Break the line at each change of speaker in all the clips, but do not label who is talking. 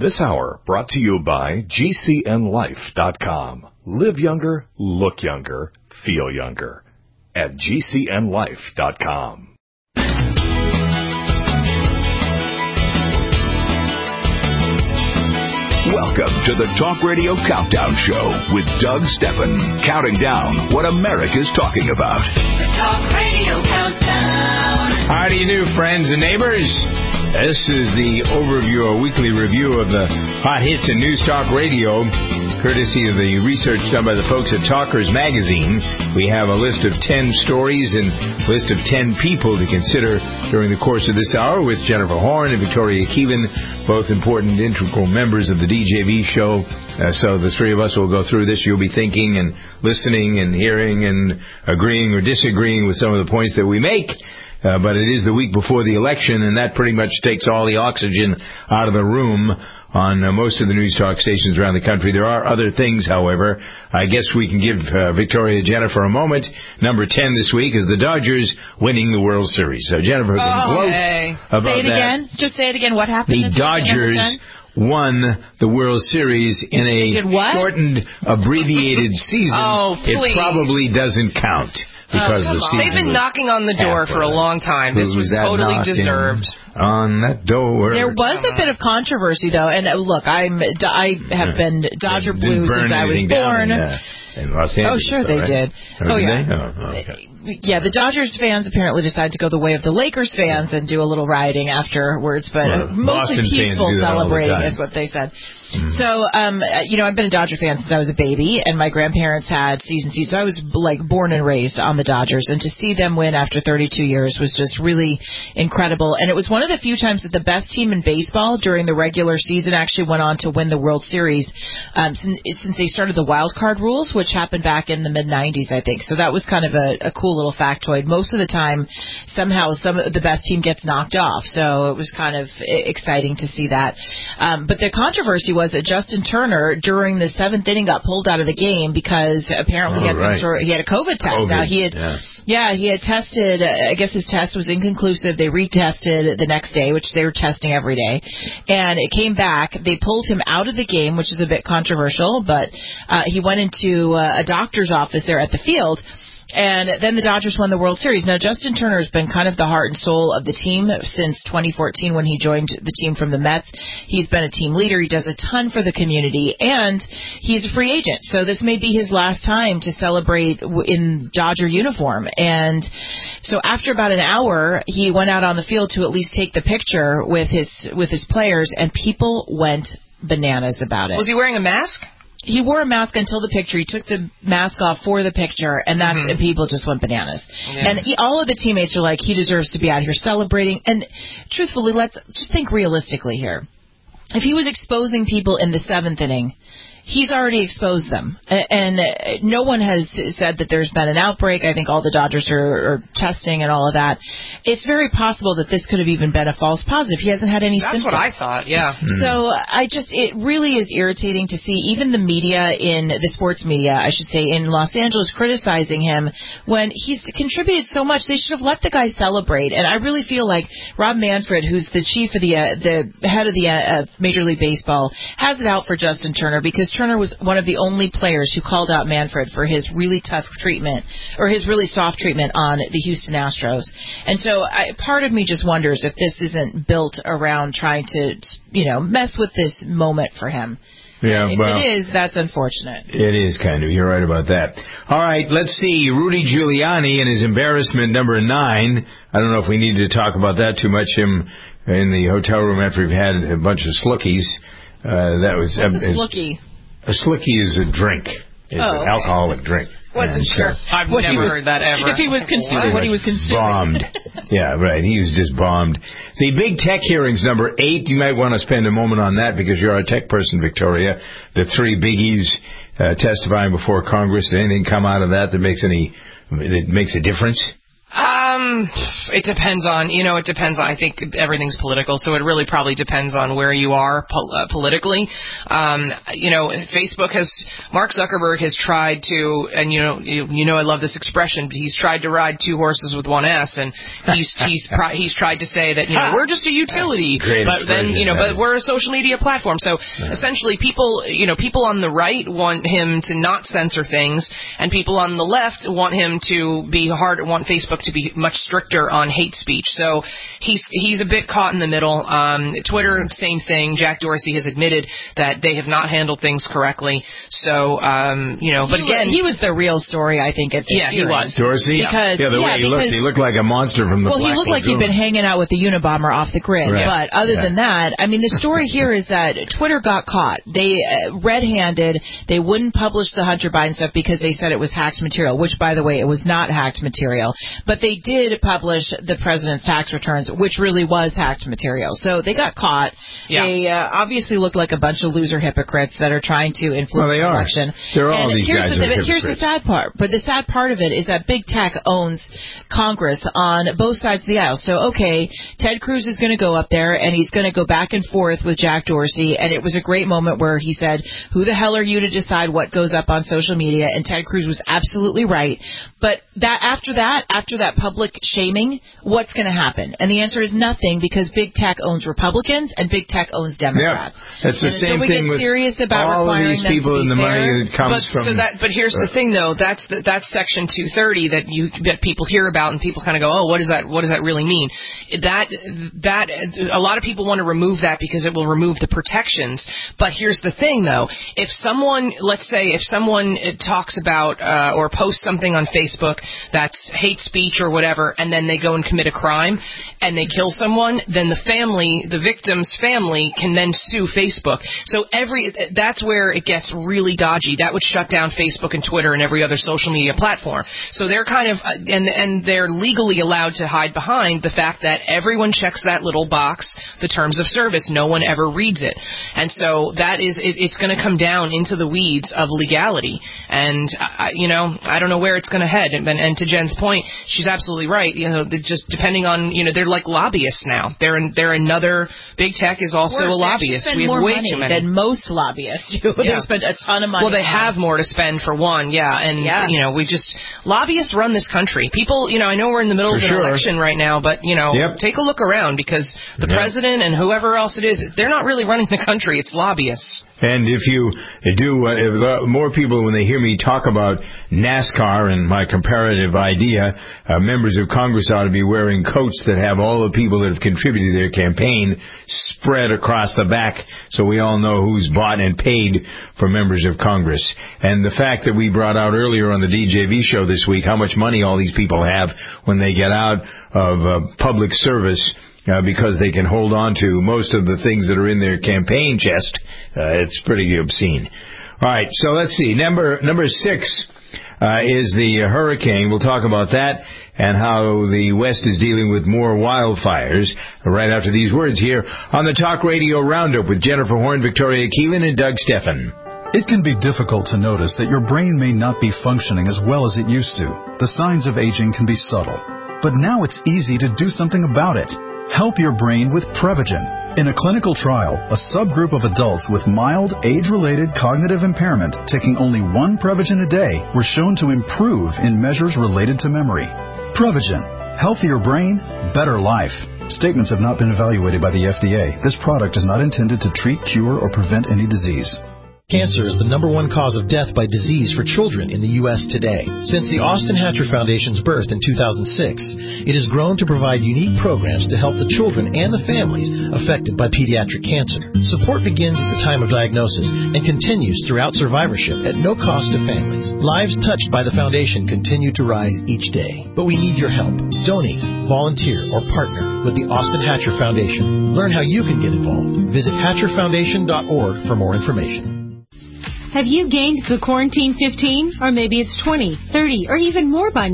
This hour brought to you by GCNLife.com. Live younger, look younger, feel younger. At GCNLife.com.
Welcome to the Talk Radio Countdown Show with Doug Steffen, counting down what America's talking about.
The Talk Radio Countdown.
How do you do, friends and neighbors? This is the overview, a weekly review of the hot hits in News Talk Radio, courtesy of the research done by the folks at Talkers Magazine. We have a list of 10 stories and a list of 10 people to consider during the course of this hour with Jennifer Horn and Victoria Keevan, both important integral members of the DJV show. So the three of us will go through this. You'll be thinking and listening and hearing and agreeing or disagreeing with some of the points that we make. But it is the week before the election, and that pretty much takes all the oxygen out of the room on most of the news talk stations around the country. There are other things, however. I guess we can give Victoria Jennifer a moment. Number 10 this week is the Dodgers winning the World Series. So Jennifer can gloat about that.
Say it again. Just say it again. What happened?
The Dodgers won the World Series in a shortened, abbreviated season. It probably doesn't count. Because the season
they've been knocking on the door for a long time. This was totally deserved.
On that door.
There was a bit of controversy, though. And look, I have been Dodger Blue since I was born.
In Los Angeles,
sure they did.
Oh,
yeah.
Okay.
Yeah, the Dodgers fans apparently decided to go the way of the Lakers fans and do a little rioting afterwards, but mostly peaceful celebrating is what they said. So, I've been a Dodger fan since I was a baby, and my grandparents had season seats, so I was born and raised on the Dodgers, and to see them win after 32 years was just really incredible. And it was one of the few times that the best team in baseball during the regular season actually went on to win the World Series since they started the wild card rules, which happened back in the mid-'90s, I think. So that was kind of a cool little factoid. Most of the time, somehow, the best team gets knocked off. So it was kind of exciting to see that. But the controversy was that Justin Turner, during the 7th inning, got pulled out of the game because apparently he had a COVID test. Now he had tested. I guess his test was inconclusive. They retested the next day, which they were testing every day, and it came back. They pulled him out of the game, which is a bit controversial, but he went into a doctor's office there at the field. And then the Dodgers won the World Series. Now, Justin Turner has been kind of the heart and soul of the team since 2014 when he joined the team from the Mets. He's been a team leader. He does a ton for the community, and he's a free agent. So this may be his last time to celebrate in Dodger uniform. And so after about an hour, he went out on the field to at least take the picture with his players, and people went bananas about it.
Was he wearing a mask?
He wore a mask until the picture. He took the mask off for the picture, and and people just went bananas. Yeah. And all of the teammates are like, he deserves to be out here celebrating. And truthfully, let's just think realistically here. If he was exposing people in the 7th inning, he's already exposed them. And no one has said that there's been an outbreak. I think all the Dodgers are testing and all of that. It's very possible that this could have even been a false positive. He hasn't had any symptoms.
That's what I thought, yeah.
So it really is irritating to see even the media, the sports media, I should say, in Los Angeles criticizing him when he's contributed so much. They should have let the guy celebrate. And I really feel like Rob Manfred, who's the chief of the head of the Major League Baseball, has it out for Justin Turner because Turner was one of the only players who called out Manfred for his really tough treatment or his really soft treatment on the Houston Astros. And so part of me just wonders if this isn't built around trying to, mess with this moment for him.
Yeah,
if it is, that's unfortunate.
It is kind of. You're right about that. All right, let's see. Rudy Giuliani and his embarrassment number 9. I don't know if we need to talk about that too much. Him in the hotel room after we've had a bunch of slookies.
What's a slookie?
A slookie is a drink. It's an alcoholic drink.
Wasn't sure. I've never heard that ever.
If he was consuming what he was consuming.
Bombed. Yeah, right. He was just bombed. The big tech hearings, number 8, you might want to spend a moment on that because you're a tech person, Victoria. The 3 biggies testifying before Congress. Did anything come out of that makes a difference?
It depends on, I think everything's political, so it really probably depends on where you are politically. Facebook Mark Zuckerberg has tried to, and I love this expression, but he's tried to ride two horses with one ass, and he's tried to say that, we're just a utility, but then, but we're a social media platform. So essentially people on the right want him to not censor things, and people on the left want him to want Facebook to be much stricter on hate speech. So he's a bit caught in the middle. Twitter, same thing. Jack Dorsey has admitted that they have not handled things correctly. So, but again,
he was the real story, I think.
He was.
Dorsey?
Because,
the way he looked like a monster from the Black
he looked like he'd been hanging out with the Unabomber off the grid. Right. But other than that, I mean, the story here is that Twitter got caught. They red-handed. They wouldn't publish the Hunter Biden stuff because they said it was hacked material, which, by the way, it was not hacked material. But they did publish the president's tax returns, which really was hacked material. So they got caught. Yeah. They obviously look like a bunch of loser hypocrites that are trying to influence the election.
There are all these guys
But here's the sad part. But the sad part of it is that big tech owns Congress on both sides of the aisle. So, okay, Ted Cruz is going to go up there, and he's going to go back and forth with Jack Dorsey, and it was a great moment where he said, who the hell are you to decide what goes up on social media? And Ted Cruz was absolutely right. But after that public shaming, what's going to happen? And the answer is nothing, because big tech owns Republicans and big tech owns Democrats.
Yeah, it's the same thing with
serious about
all of these people in the money that comes from.
But here's the thing, though. That's Section 230 that people hear about, and people kind of go, oh, what does that really mean? That a lot of people want to remove that because it will remove the protections. But here's the thing, though. If someone talks about or posts something on Facebook that's hate speech or whatever, and then they go and commit a crime and they kill someone, then the victim's family can then sue Facebook. So that's where it gets really dodgy. That would shut down Facebook and Twitter and every other social media platform. So they're kind of, and they're legally allowed to hide behind the fact that everyone checks that little box, the terms of service. No one ever reads it. And so it's going to come down into the weeds of legality. And, I don't know where it's going to head. And to Jen's point, she's absolutely right. Just depending on, they're like lobbyists now. They're another, big tech is also a lobbyist.
We have way too many than most lobbyists do. They spend a ton of money.
Well, they have more to spend for one, and lobbyists run this country. People, I know we're in the middle of an election right now, but take a look around, because the president and whoever else it is, they're not really running the country. It's lobbyists.
And if you do, more people, when they hear me talk about NASCAR and my comparative idea, members of Congress ought to be wearing coats that have all the people that have contributed to their campaign spread across the back, so we all know who's bought and paid for members of Congress. And the fact that we brought out earlier on the DJV show this week how much money all these people have when they get out of public service, because they can hold on to most of the things that are in their campaign chest. It's pretty obscene. All right, so let's see. Number 6 is the hurricane. We'll talk about that and how the West is dealing with more wildfires right after these words here on the Talk Radio Roundup with Jennifer Horn, Victoria Keelan, and Doug Steffen.
It can be difficult to notice that your brain may not be functioning as well as it used to. The signs of aging can be subtle, but now it's easy to do something about it. Help your brain with Prevagen. In a clinical trial, a subgroup of adults with mild, age-related cognitive impairment taking only one Prevagen a day were shown to improve in measures related to memory. Prevagen. Healthier brain, better life. Statements have not been evaluated by the FDA. This product is not intended to treat, cure, or prevent any disease.
Cancer is the #1 cause of death by disease for children in the U.S. today. Since the Austin Hatcher Foundation's birth in 2006, it has grown to provide unique programs to help the children and the families affected by pediatric cancer. Support begins at the time of diagnosis and continues throughout survivorship at no cost to families. Lives touched by the foundation continue to rise each day. But we need your help. Donate, volunteer, or partner with the Austin Hatcher Foundation. Learn how you can get involved. Visit HatcherFoundation.org for more information.
Have you gained the quarantine 15? Or maybe it's 20, 30, or even more by now.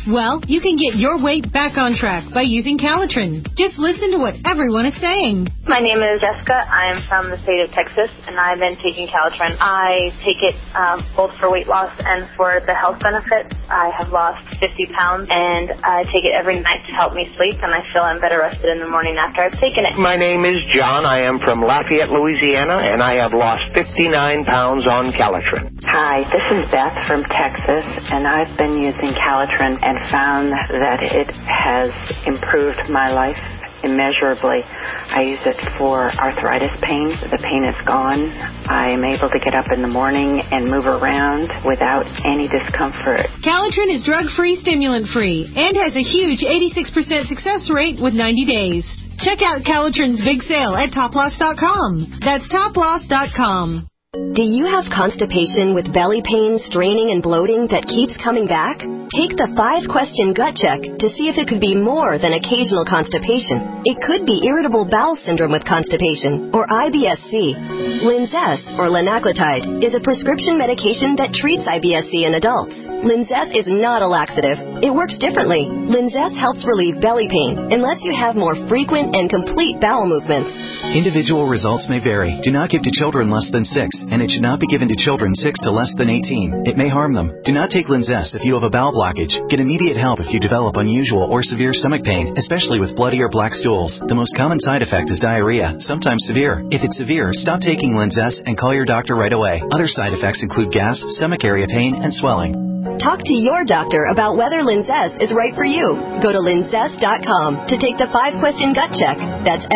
Well, you can get your weight back on track by using Calitrin. Just listen to what everyone is saying.
My name is Jessica. I am from the state of Texas, and I've been taking Calitrin. I take it both for weight loss and for the health benefits. I have lost 50 pounds, and I take it every night to help me sleep, and I feel I'm better rested in the morning after I've taken it.
My name is John. I am from Lafayette, Louisiana, and I have lost 59 pounds on Calitrin.
Hi, this is Beth from Texas, and I've been using Calitrin and found that it has improved my life immeasurably. I use it for arthritis pain. The pain is gone. I am able to get up in the morning and move around without any discomfort.
Calitrin is drug-free, stimulant-free, and has a huge 86% success rate with 90 days. Check out Calitrin's big sale at toploss.com. That's toploss.com.
Do you have constipation with belly pain, straining, and bloating that keeps coming back? Take the 5-question gut check to see if it could be more than occasional constipation. It could be irritable bowel syndrome with constipation, or IBS-C. Linzess, or linaclotide, is a prescription medication that treats IBS-C in adults. Linzess is not a laxative. It works differently. Linzess helps relieve belly pain and lets you have more frequent and complete bowel movements.
Individual results may vary. Do not give to children less than 6, and it should not be given to children 6 to less than 18. It may harm them. Do not take Linzess if you have a bowel blockage. Get immediate help if you develop unusual or severe stomach pain, especially with bloody or black stools. The most common side effect is diarrhea, sometimes severe. If it's severe, stop taking Linzess and call your doctor right away. Other side effects include gas, stomach area pain, and swelling.
Talk to your doctor about whether Linzess is right for you. Go to linzess.com to take the 5-question gut check. That's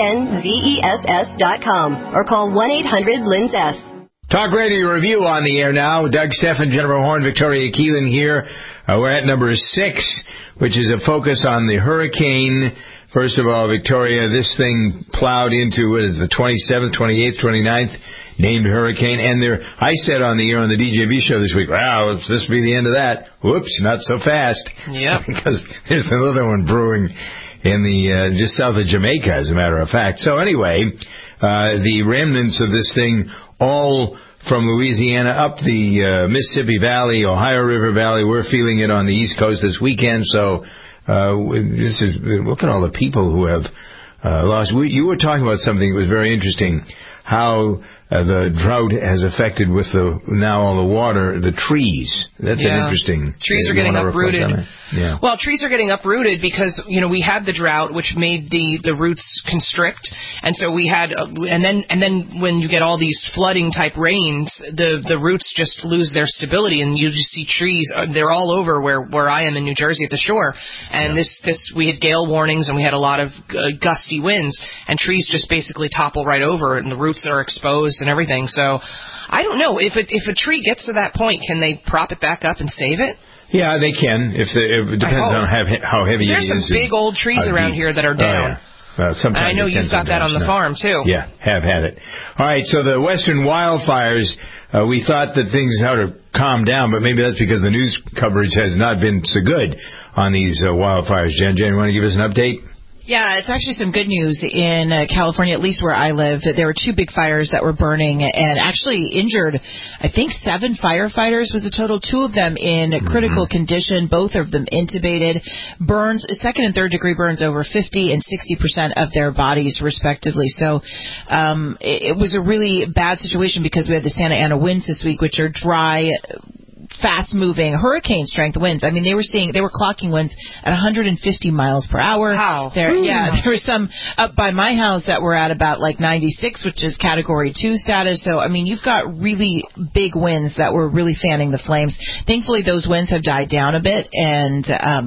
LINZESS.com or call 1-800-LINZESS.
Talk Radio Review on the air now. Doug Steffen, Jennifer Horn, Victoria Keelan here. We're at number 6, which is a focus on the hurricane. First of all, Victoria, this thing plowed into, what is the 27th, 28th, 29th named hurricane. And I said on the air on the DJB show this week, wow, this will be the end of that. Whoops, not so fast.
Yeah.
Because there's another one brewing in the just south of Jamaica, as a matter of fact. So anyway, the remnants of this thing all from Louisiana up the Mississippi Valley, Ohio River Valley. We're feeling it on the East Coast this weekend. So look at all the people who have lost. You were talking about something that was very interesting, how the drought has affected with now all the water, the trees. That's an interesting.
Trees are getting uprooted.
Yeah.
Well, trees are getting uprooted because we had the drought, which made the roots constrict, and so we had, and then when you get all these flooding type rains, the roots just lose their stability, and you just see trees. They're all over where I am in New Jersey at the shore, and this we had gale warnings, and we had a lot of gusty winds, and trees just basically topple right over, and the roots are exposed and everything. So I don't know if a tree gets to that point, can they prop it back up and save it?
Yeah, they can. It depends on how heavy it is.
There's some big old trees around here that are down.
Oh, yeah.
I know you've got that on the farm too.
Yeah, have had it. All right, so the western wildfires, we thought that things ought to calm down, but maybe that's because the news coverage has not been so good on these wildfires. Jen, you want to give us an update?
Yeah, it's actually some good news in California, at least where I live, that there were 2 big fires that were burning and actually injured, I think, 7 firefighters was the total, 2 of them in critical condition, both of them intubated, burns, 2nd and 3rd degree burns over 50 and 60% of their bodies, respectively. So it was a really bad situation because we had the Santa Ana winds this week, which are dry, fast-moving hurricane-strength winds. I mean, they were clocking winds at 150 miles per hour.
Wow.
There were some up by my house that were at about like 96, which is Category 2 status. So, I mean, you've got really big winds that were really fanning the flames. Thankfully, those winds have died down a bit, and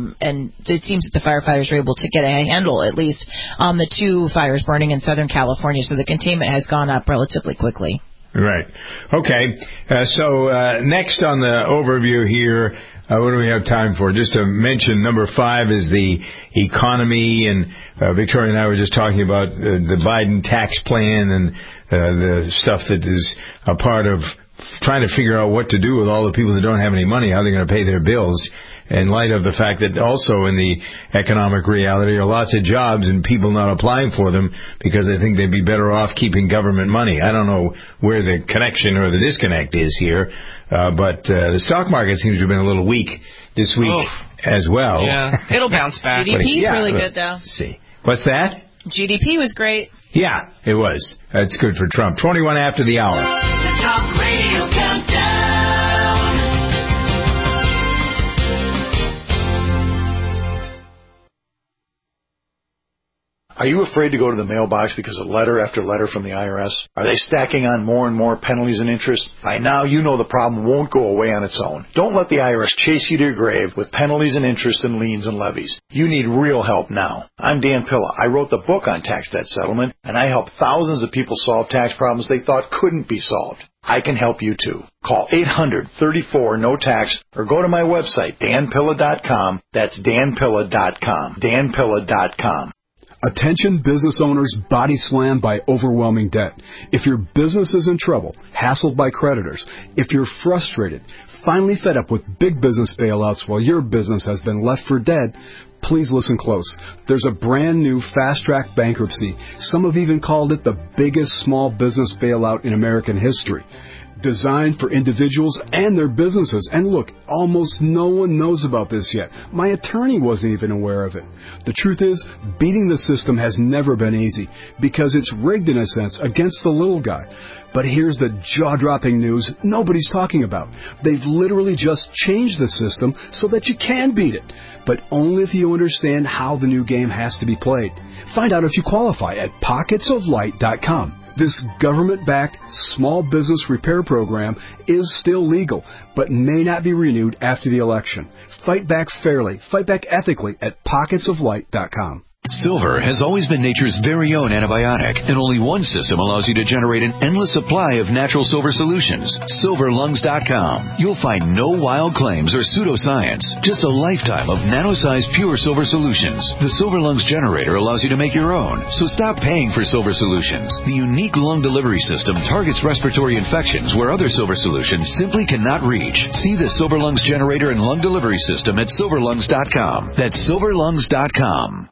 it seems that the firefighters were able to get a handle, at least, on the 2 fires burning in Southern California. So the containment has gone up relatively quickly.
Right. Okay. So next on the overview here, what do we have time for? Just to mention, number 5 is the economy, and Victoria and I were just talking about the Biden tax plan and the stuff that is a part of trying to figure out what to do with all the people that don't have any money, how they're going to pay their bills, in light of the fact that also in the economic reality are lots of jobs and people not applying for them because they think they'd be better off keeping government money. I don't know where the connection or the disconnect is here, but the stock market seems to have been a little weak this week as well.
Yeah, it'll bounce back.
GDP's really good, though.
Let's see. What's that?
GDP was great.
Yeah, it was. That's good for Trump. 21 after the hour.
The Talk Radio Countdown.
Are you afraid to go to the mailbox because of letter after letter from the IRS? Are they stacking on more and more penalties and interest? By now, you know the problem won't go away on its own. Don't let the IRS chase you to your grave with penalties and interest and liens and levies. You need real help now. I'm Dan Pilla. I wrote the book on tax debt settlement, and I help thousands of people solve tax problems they thought couldn't be solved. I can help you too. Call 800-34-NO-TAX or go to my website, danpilla.com. That's danpilla.com. danpilla.com.
Attention business owners body slammed by overwhelming debt. If your business is in trouble, hassled by creditors, if you're frustrated, finally fed up with big business bailouts while your business has been left for dead, please listen close. There's a brand new fast-track bankruptcy. Some have even called it the biggest small business bailout in American history. Designed for individuals and their businesses. And look, almost no one knows about this yet. My attorney wasn't even aware of it. The truth is, beating the system has never been easy because it's rigged in a sense against the little guy. But here's the jaw-dropping news nobody's talking about. They've literally just changed the system so that you can beat it, but only if you understand how the new game has to be played. Find out if you qualify at pocketsoflight.com. This government-backed small business repair program is still legal, but may not be renewed after the election. Fight back fairly, fight back ethically at pocketsoflight.com.
Silver has always been nature's very own antibiotic, and only one system allows you to generate an endless supply of natural silver solutions. SilverLungs.com. You'll find no wild claims or pseudoscience, just a lifetime of nano-sized pure silver solutions. The Silver Lungs generator allows you to make your own, so stop paying for silver solutions. The unique lung delivery system targets respiratory infections where other silver solutions simply cannot reach. See the Silver Lungs generator and lung delivery system at SilverLungs.com. That's SilverLungs.com.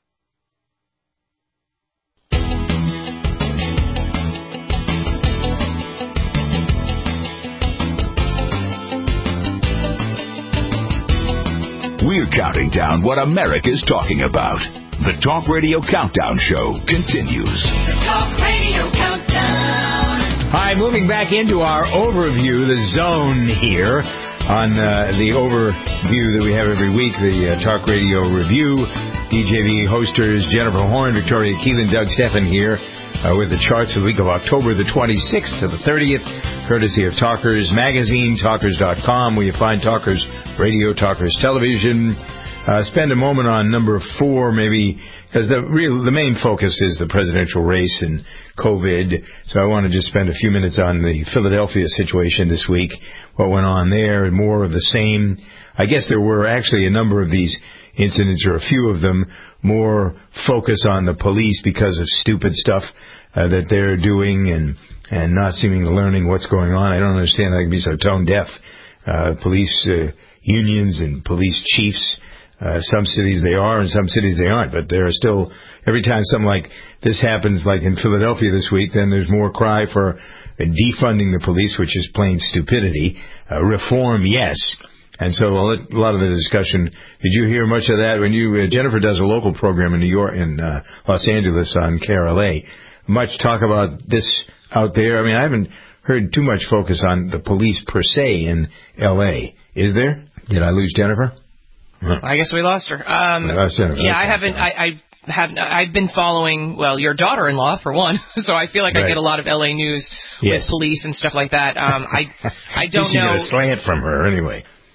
We're counting down what America's talking about. The Talk Radio Countdown Show continues.
The Talk Radio Countdown.
Hi, moving back into our overview, the zone here on the overview that we have every week, the Talk Radio Review. DJV hosters Jennifer Horn, Victoria Keelan, Doug Stephan here with the charts for the week of October the 26th to the 30th, courtesy of Talkers Magazine, Talkers.com, where you find Talkers Radio, Talkers Television. Spend a moment on number 4, maybe, because the main focus is the presidential race and COVID. So I want to just spend a few minutes on the Philadelphia situation this week, what went on there, and more of the same. I guess there were actually a number of these incidents, or a few of them, more focus on the police because of stupid stuff that they're doing and not seeming to learning what's going on. I don't understand how they can be so tone deaf. Police unions and police chiefs, some cities they are and some cities they aren't, but there are still, every time something like this happens, like in Philadelphia this week, then there's more cry for defunding the police, which is plain stupidity. Reform, yes. And so a lot of the discussion, did you hear much of that when Jennifer does a local program in New York, in Los Angeles on KRLA, much talk about this out there? I mean, I haven't heard too much focus on the police per se in L.A. Is there? Did I lose Jennifer?
I guess we lost her.
I lost Jennifer.
Yeah, I haven't. I've been following, well, your daughter-in-law, for one, so I feel like I get a lot of L.A. news with police and stuff like that. I don't know.
You get a slant from her, anyway.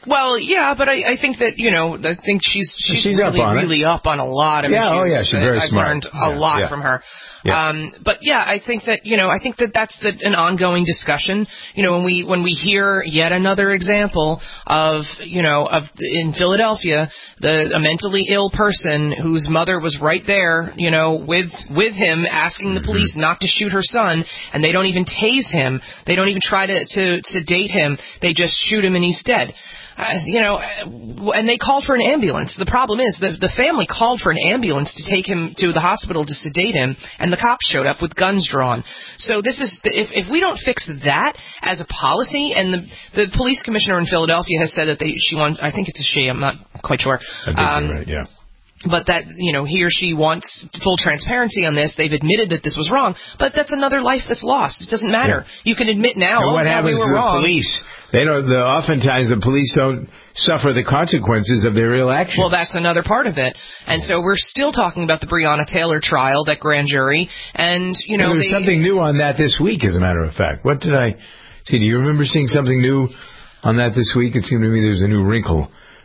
Well, yeah, but I think that, I think she's really up on a lot of issues.
Oh yeah, she's very smart.
I've learned a lot from her.
Yeah.
But yeah, I think that that's an ongoing discussion. When we hear yet another example of in Philadelphia, a mentally ill person whose mother was right there, with him asking the police not to shoot her son, and they don't even tase him. They don't even try to sedate him. They just shoot him and he's dead. And they called for an ambulance. The problem is the family called for an ambulance to take him to the hospital to sedate him, and the cops showed up with guns drawn. So this is if we don't fix that as a policy, and the police commissioner in Philadelphia has said that she wants. I think it's a she. I'm not quite sure.
I think you're right. Yeah.
But that, he or she wants full transparency on this. They've admitted that this was wrong, but that's another life that's lost. It doesn't matter. Yeah. You can admit now.
And what happens to the police? They don't. Oftentimes, the police don't suffer the consequences of their ill actions.
Well, that's another part of it. And so we're still talking about the Breonna Taylor trial, that grand jury, and
there's something new on that this week. As a matter of fact, what did I see? Do you remember seeing something new on that this week? It seemed to me there's a new wrinkle.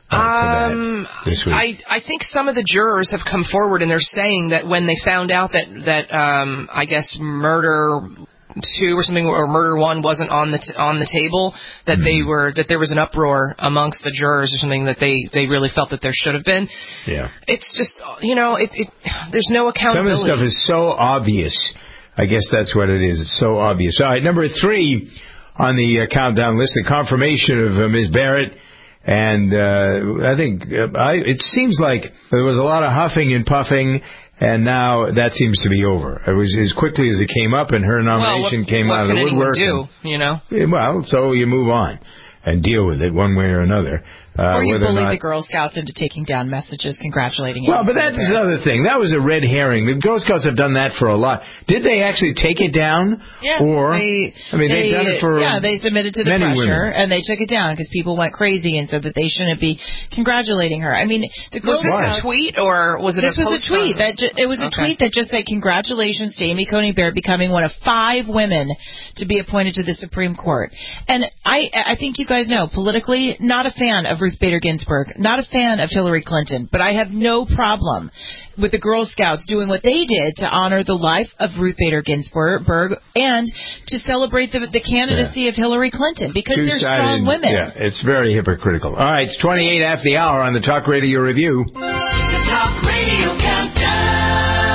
This week.
I think some of the jurors have come forward and they're saying that when they found out that I guess murder 2 or something, or murder 1 wasn't on the table, that that there was an uproar amongst the jurors or something, that they really felt that there should have been.
Yeah.
It's just there's no accountability.
Some of the stuff is so obvious. I guess that's what it is. It's so obvious. All right, number 3 on the countdown list, the confirmation of Ms. Barrett. And I think it seems like there was a lot of huffing and puffing, and now that seems to be over. It was as quickly as it came up, and her nomination came out of the woodwork.
What can anyone do,
Well, so you move on and deal with it one way or another.
Or you bullied the Girl Scouts into taking down messages congratulating you.
Well, but that's another thing. That was a red herring. The Girl Scouts have done that for a lot. Did they actually take it down?
Yeah.
Or, they've done it for
they submitted to the pressure, and they took it down because people went crazy and said that they shouldn't be congratulating her. I mean, the Girl
Was this
Scouts...
a tweet, or was it
This was a tweet. It was a tweet that just said, congratulations to Amy Coney Barrett becoming one of 5 women to be appointed to the Supreme Court. And I think you guys know, politically, not a fan of Ruth Bader Ginsburg, not a fan of Hillary Clinton, but I have no problem with the Girl Scouts doing what they did to honor the life of Ruth Bader Ginsburg and to celebrate the candidacy of Hillary Clinton, because they're strong women.
Yeah, it's very hypocritical. All right, it's 28 after the hour on the Talk Radio Review.
The Talk Radio Countdown.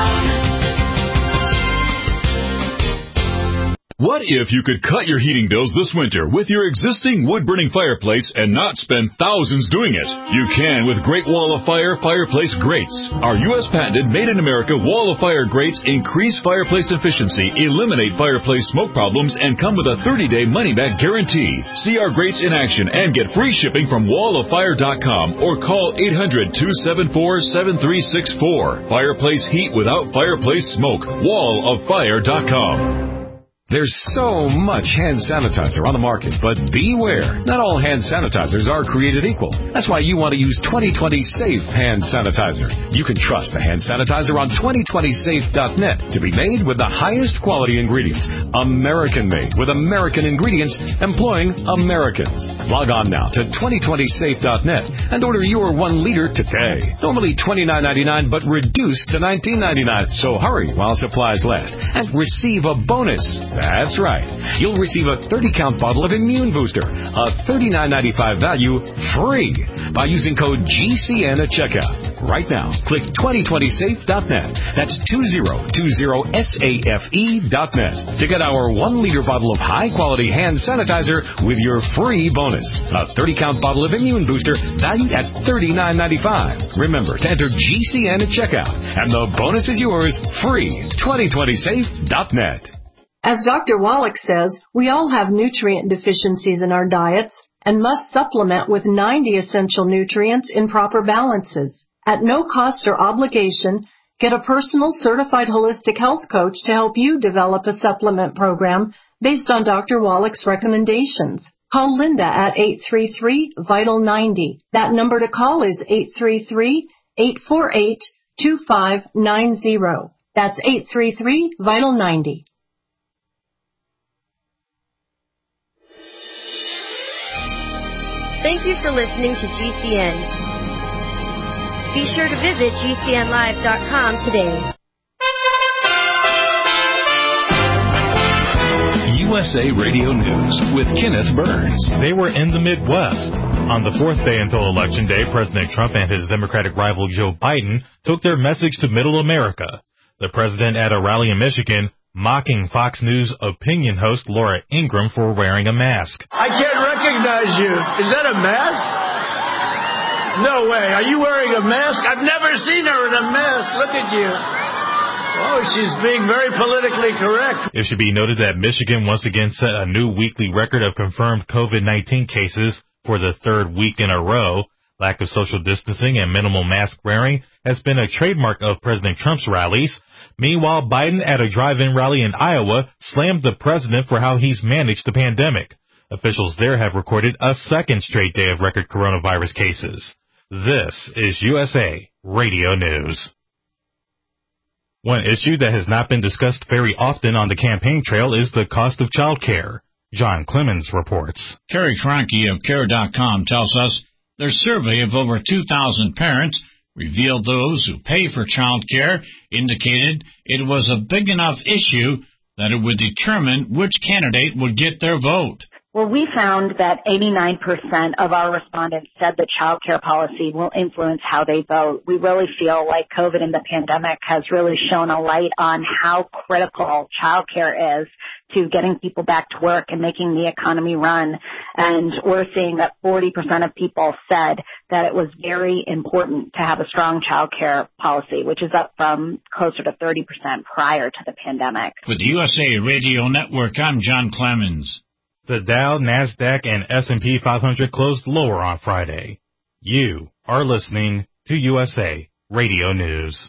What if you could cut your heating bills this winter with your existing wood-burning fireplace and not spend thousands doing it? You can with Great Wall of Fire fireplace grates. Our U.S. patented made-in-America Wall of Fire grates increase fireplace efficiency, eliminate fireplace smoke problems, and come with a 30-day money-back guarantee. See our grates in action and get free shipping from walloffire.com or call 800-274-7364. Fireplace heat without fireplace smoke. walloffire.com.
There's so much hand sanitizer on the market, but beware. Not all hand sanitizers are created equal. That's why you want to use 2020 Safe Hand Sanitizer. You can trust the hand sanitizer on 2020safe.net to be made with the highest quality ingredients. American-made with American ingredients employing Americans. Log on now to 2020safe.net and order your 1 liter today. Normally $29.99, but reduced to $19.99. So hurry while supplies last and receive a bonus. That's right. You'll receive a 30-count bottle of Immune Booster, a $39.95 value, free by using code GCN at checkout. Right now, click 2020safe.net. That's 2020safe.net to get our 1-liter bottle of high-quality hand sanitizer with your free bonus. A 30-count bottle of Immune Booster valued at $39.95. Remember to enter GCN at checkout, and the bonus is yours, free. 2020safe.net.
As Dr. Wallach says, we all have nutrient deficiencies in our diets and must supplement with 90 essential nutrients in proper balances. At no cost or obligation, get a personal certified holistic health coach to help you develop a supplement program based on Dr. Wallach's recommendations. Call Linda at 833-VITAL-90. That number to call is 833-848-2590. That's 833-VITAL-90.
Thank you for listening to GCN. Be sure to visit GCNlive.com today.
USA Radio News with Kenneth Burns.
They were in the Midwest. On the fourth day until Election Day, President Trump and his Democratic rival Joe Biden took their message to Middle America. The president at a rally in Michigan mocking Fox News opinion host Laura Ingraham for wearing a mask.
I can't recognize you. Is that a mask? No way. Are you wearing a mask? I've never seen her in a mask. Look at you. Oh, she's being very politically correct.
It should be noted that Michigan once again set a new weekly record of confirmed COVID-19 cases for the third week in a row. Lack of social distancing and minimal mask wearing has been a trademark of President Trump's rallies. Meanwhile, Biden at a drive-in rally in Iowa slammed the president for how he's managed the pandemic. Officials there have recorded a second straight day of record coronavirus cases. This is USA Radio News. One issue that has not been discussed very often on the campaign trail is the cost of child care. John Clemens reports.
Kerry Cronky of Care.com tells us their survey of over 2,000 parents revealed those who pay for child care indicated it was a big enough issue that it would determine which candidate would get their vote.
Well, we found that 89% of our respondents said that child care policy will influence how they vote. We really feel like COVID and the pandemic has really shone a light on how critical child care is to getting people back to work and making the economy run. And we're seeing that 40% of people said that it was very important to have a strong child care policy, which is up from closer to 30% prior to the pandemic.
With the USA Radio Network, I'm John Clemens.
The Dow, NASDAQ, and S&P 500 closed lower on Friday. You are listening to USA Radio News.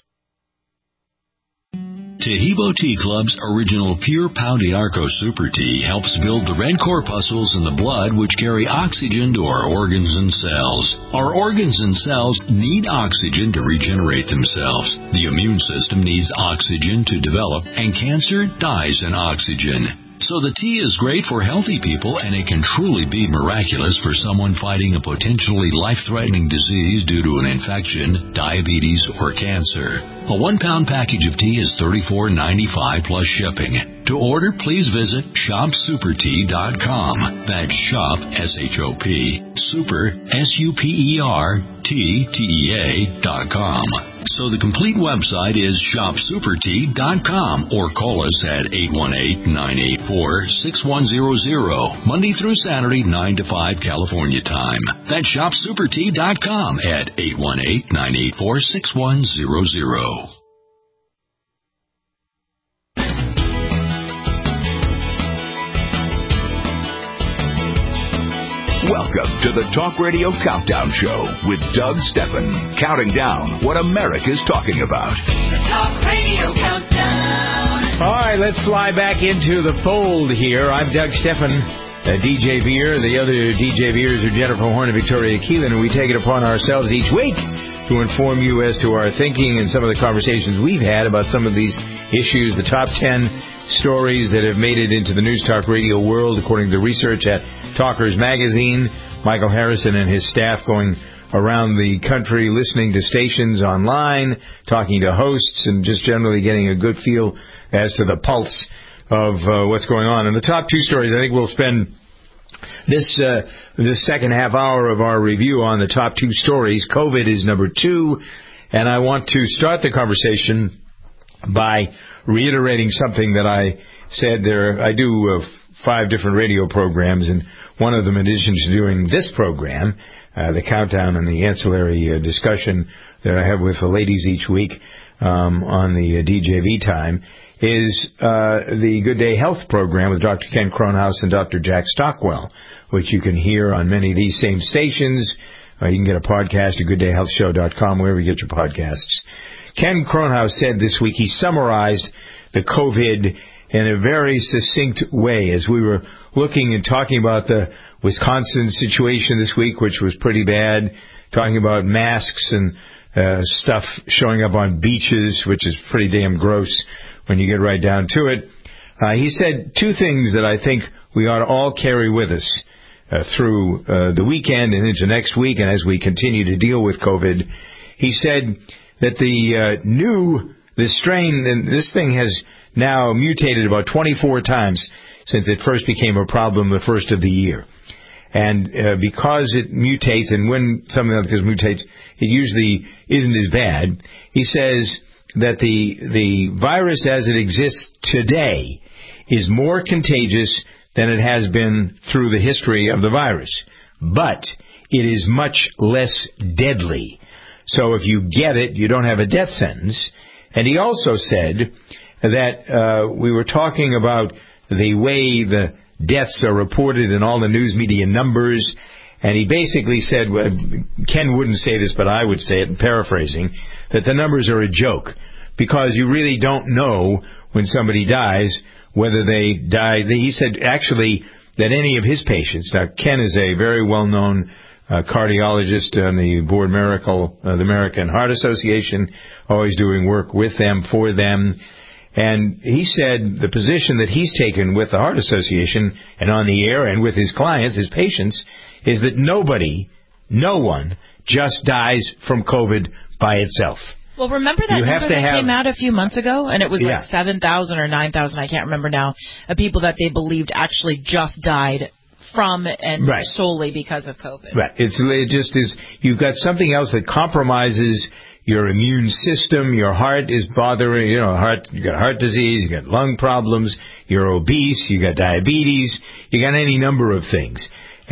Taheebo Tea Club's original Pure Pau d'Arco Super Tea helps build the red corpuscles in the blood which carry oxygen to our organs and cells. Our organs and cells need oxygen to regenerate themselves. The immune system needs oxygen to develop, and cancer dies in oxygen. So the tea is great for healthy people, and it can truly be miraculous for someone fighting a potentially life-threatening disease due to an infection, diabetes, or cancer. A 1-pound package of tea is $34.95 plus shipping. To order, please visit shopsupertea.com. That's shop, S-H-O-P, super, S-U-P-E-R-T-T-E-A.com. So the complete website is shopsupertea.com, or call us at 818-984-6100, Monday through Saturday, 9 to 5 California time. That's shopsupertea.com at 818-984-6100.
Welcome to the Talk Radio Countdown Show with Doug Steffen, counting down what America's talking about.
The Talk Radio Countdown.
All right, let's fly back into the fold here. I'm Doug Steffen, DJ Beer. The other DJ Beers are Jennifer Horn and Victoria Keelan, and we take it upon ourselves each week to inform you as to our thinking and some of the conversations we've had about some of these issues, the top 10 stories that have made it into the News Talk Radio world, according to research at Talkers Magazine. Michael Harrison and his staff going around the country listening to stations online, talking to hosts, and just generally getting a good feel as to the pulse of what's going on. And the top 2 stories, I think we'll spend this second half hour of our review on the top 2 stories. COVID is number 2, and I want to start the conversation by reiterating something that I said there. I do 5 different radio programs, and one of them, in addition to doing this program, the countdown and the ancillary discussion that I have with the ladies each week on the DJV time, is the Good Day Health program with Dr. Ken Cronhaus and Dr. Jack Stockwell, which you can hear on many of these same stations. You can get a podcast at gooddayhealthshow.com, wherever you get your podcasts. Ken Cronhaus said this week he summarized the COVID in a very succinct way as we were looking and talking about the Wisconsin situation this week, which was pretty bad, talking about masks and stuff showing up on beaches, which is pretty damn gross when you get right down to it. He said 2 things that I think we ought to all carry with us through the weekend and into next week, and as we continue to deal with COVID, he said that this strain, this thing has now mutated about 24 times since it first became a problem the first of the year. And because it mutates, and when something like this mutates, it usually isn't as bad. He says that the virus as it exists today is more contagious than it has been through the history of the virus. But it is much less deadly. So if you get it, you don't have a death sentence. And he also said that we were talking about the way the deaths are reported in all the news media numbers, and he basically said, Ken wouldn't say this, but I would say it, paraphrasing, that the numbers are a joke, because you really don't know when somebody dies whether they die. He said, actually, that any of his patients, now Ken is a very well-known cardiologist on the board the American Heart Association, always doing work with them, for them. And he said the position that he's taken with the Heart Association and on the air and with his clients, his patients, is that no one just dies from COVID by itself.
Well, remember that number that came out a few months ago? And it was like 7,000 or 9,000, I can't remember now, of people that they believed actually just died from and solely because of COVID.
Right. It just is, you've got something else that compromises your immune system, your heart is bothering, you got heart disease, you got lung problems, you're obese, you got diabetes, you got any number of things.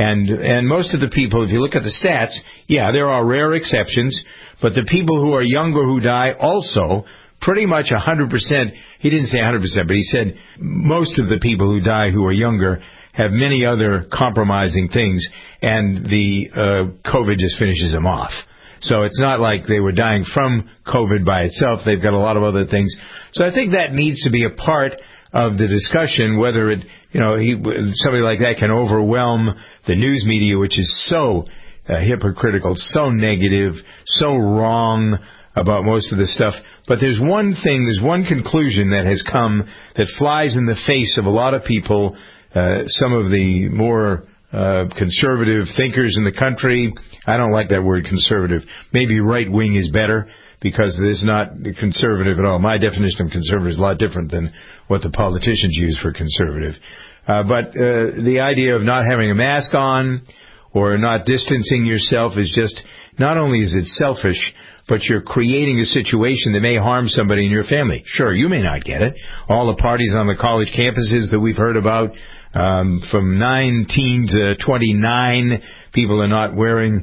And most of the people, if you look at the stats, there are rare exceptions, but the people who are younger who die also, pretty much 100%, he didn't say 100%, but he said most of the people who die who are younger have many other compromising things, and the COVID just finishes them off. So it's not like they were dying from COVID by itself. They've got a lot of other things. So I think that needs to be a part of the discussion, whether it, somebody like that can overwhelm the news media, which is so hypocritical, so negative, so wrong about most of this stuff. But there's one conclusion that has come that flies in the face of a lot of people, some of the more conservative thinkers in the country. I don't like that word conservative. Maybe right-wing is better, because there's not conservative at all. My definition of conservative is a lot different than what the politicians use for conservative. But the idea of not having a mask on or not distancing yourself is just, not only is it selfish, but you're creating a situation that may harm somebody in your family. Sure, you may not get it. All the parties on the college campuses that we've heard about, from 19 to 29, people are not wearing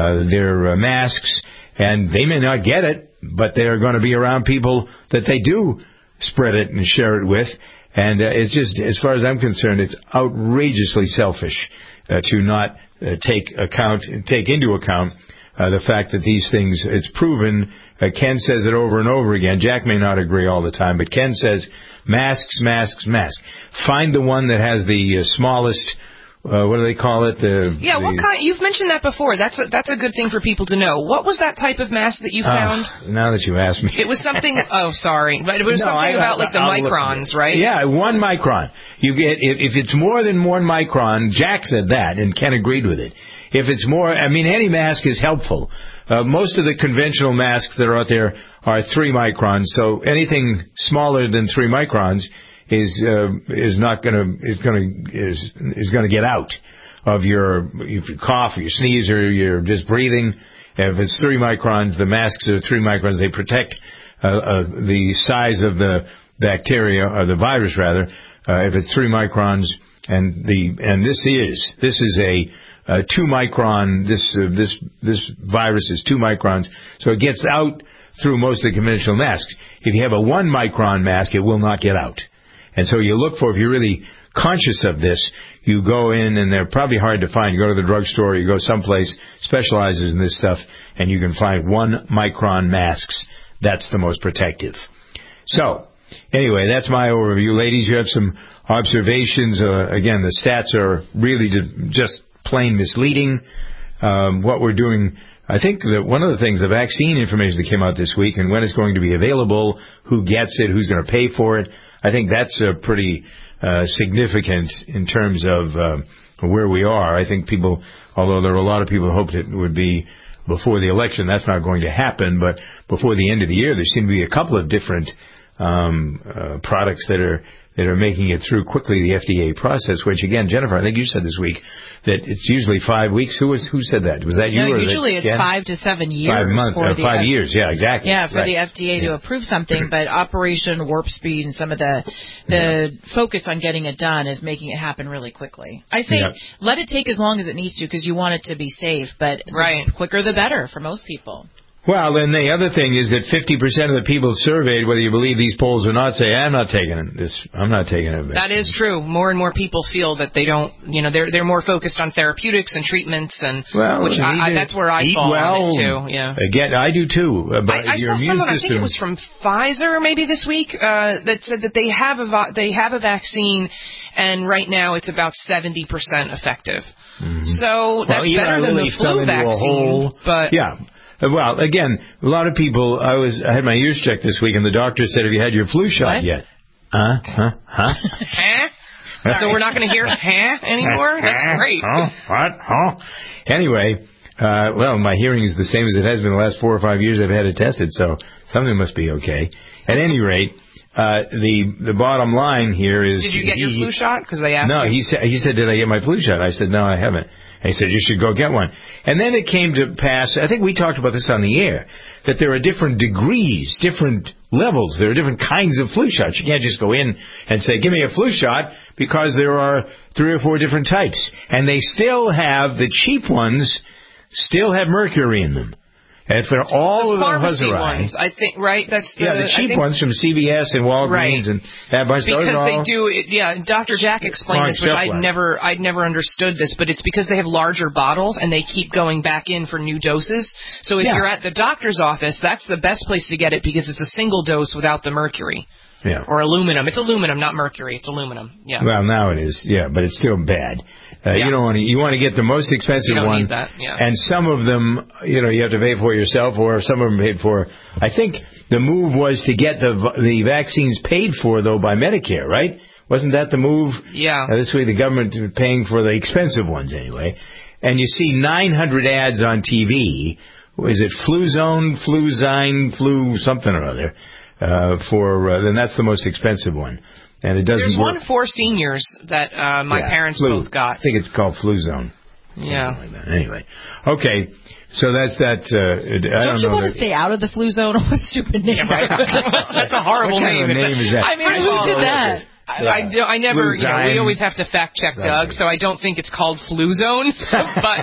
their masks, and they may not get it, but they are going to be around people that they do spread it and share it with. And it's just, as far as I'm concerned, it's outrageously selfish to not take into account the fact that these things, it's proven. Ken says it over and over again. Jack may not agree all the time, but Ken says masks, masks, masks. Find the one that has the smallest, what do they call it?
What kind? You've mentioned that before. That's a good thing for people to know. What was that type of mask that you found?
Now that you asked me.
It was something, sorry. But it was something about like the microns, right?
Yeah, 1 micron. You get, if it's more than 1 micron, Jack said that, and Ken agreed with it. If it's more, any mask is helpful. Most of the conventional masks that are out there are 3 microns, so anything smaller than 3 microns is going to get out of if you cough or you sneeze or you're just breathing. If it's 3 microns, the masks are 3 microns. They protect the size of the bacteria, or the virus rather. If it's 3 microns, and this is a 2 micron. This virus is 2 microns, so it gets out through most of the conventional masks. If you have a 1 micron mask, it will not get out. And so you look for, if you're really conscious of this, you go in, and they're probably hard to find. You go to the drugstore, you go someplace specializes in this stuff, and you can find 1 micron masks. That's the most protective. So, anyway, that's my overview. Ladies, you have some observations. Again, the stats are really just plain misleading. What we're doing, I think that one of the things, the vaccine information that came out this week, and when it's going to be available, who gets it, who's going to pay for it, I think that's pretty significant in terms of where we are. I think people, although there are a lot of people who hoped it would be before the election, that's not going to happen. But before the end of the year, there seem to be a couple of different products that are making it through quickly the FDA process, which again, Jennifer, I think you said this week that it's usually 5 weeks. Who said that? Was that you?
No,
or
usually it's 5 to 7 years. 5 months,
5 years. Yeah, exactly.
Yeah, for the FDA to approve something, but Operation Warp Speed and some of the focus on getting it done is making it happen really quickly. I say let it take as long as it needs to because you want it to be safe, but the quicker the better for most people.
Well, and the other thing is that 50% of the people surveyed, whether you believe these polls or not, say, I'm not taking this. I'm not taking it.
That is true. More and more people feel that they don't, they're more focused on therapeutics and treatments, and that's where I fall on it too. Yeah.
Again, I do too. But
I saw someone, I think it was from Pfizer maybe this week, that said that they have a vaccine, and right now it's about 70% effective. Mm-hmm. So that's better than the flu vaccine. But
yeah. Well, again, a lot of people, I had my ears checked this week, and the doctor said, have you had your flu shot yet?
So we're not going to hear anymore? That's great.
Anyway, well, my hearing is the same as it has been the last 4 or 5 years I've had it tested, so something must be okay. At any rate, the bottom line here is...
Did you get your flu shot? Because they asked
you. No, he said, did I get my flu shot? I said, no, I haven't. And he said, you should go get one. And then it came to pass, I think we talked about this on the air, that there are different degrees, different levels. There are different kinds of flu shots. You can't just go in and say, give me a flu shot, because there are 3 or 4 different types. And they still have, the cheap ones still have mercury in them. And for all of the
pharmacy ones, I think, right? That's
the cheap ones from CVS and Walgreens and that bunch.
Because they do it. Yeah, Dr. Jack explained this, which I'd never understood this, but it's because they have larger bottles and they keep going back in for new doses. So if you're at the doctor's office, that's the best place to get it because it's a single dose without the mercury.
Yeah.
Or aluminum. It's aluminum, not mercury. It's aluminum. Yeah.
Well, now it is. Yeah, but it's still bad. You don't want to. You want to get the most expensive one.
Need that. Yeah.
And some of them, you have to pay for yourself, or some of them paid for. I think the move was to get the vaccines paid for, though, by Medicare, right? Wasn't that the move?
Yeah.
This way, the government is paying for the expensive ones anyway. And you see 900 ads on TV. Is it Fluzone, Fluzyme, Flu something or other? Then that's the most expensive one. And it doesn't
There's
work.
one for seniors that my parents both got.
I think it's called Fluzone.
Yeah.
Like that. Anyway. Okay. So that's that.
Don't you want to stay out of the flu zone? What a stupid name.
Yeah, right. That's a horrible
name. What kind of name is that?
I mean, who did that?
I never, we always have to fact check Doug, so I don't think it's called Flu Zone, but